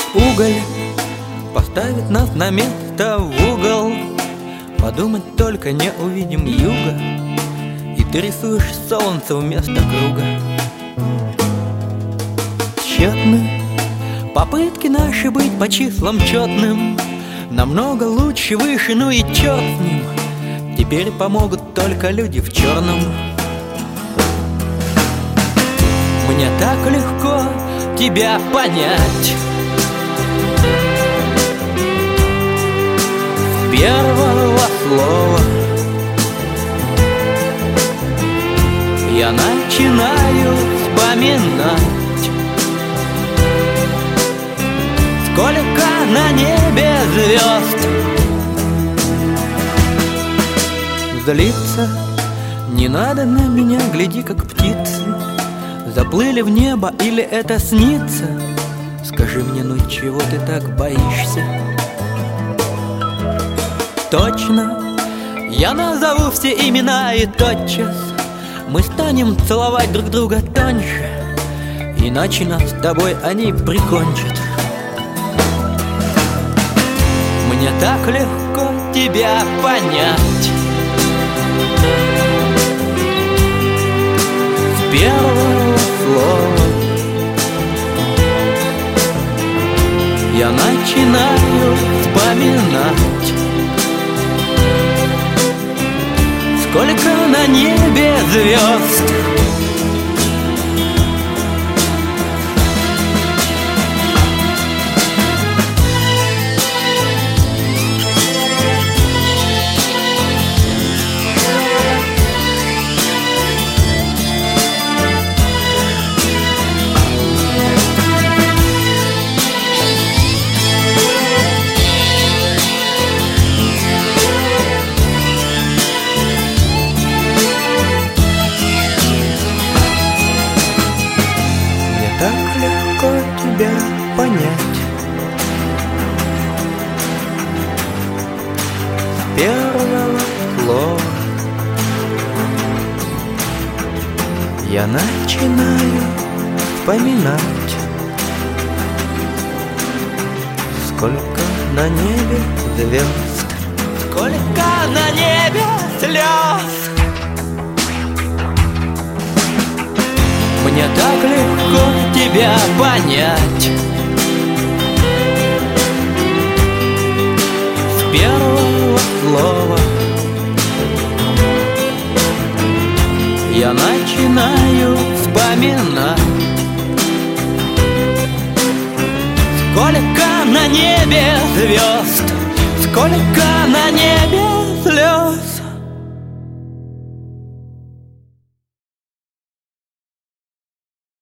Уголь поставит нас на место в угол. Подумать только, не увидим юга, и ты рисуешь солнце вместо круга. Тщетны попытки наши быть по числам четным. Намного лучше, выше, ну и черт с ним. Теперь помогут только люди в черном. Мне так легко тебя понять. С первого слова я начинаю вспоминать, сколько на небе звезд. Злиться не надо на меня, гляди, как птицы заплыли в небо, или это снится? Скажи мне, ну чего ты так боишься? Точно, я назову все имена, и тотчас мы станем целовать друг друга тоньше, иначе нас с тобой они прикончат. Мне так легко тебя понять. С первого слова я начинаю вспоминать, сколько на небе звезд. Так легко тебя понять. С первого слова я начинаю вспоминать, сколько на небе звезд, сколько на небе слез. Мне так легко тебя понять. С первого слова я начинаю вспоминать, сколько на небе звезд, сколько на небе слез.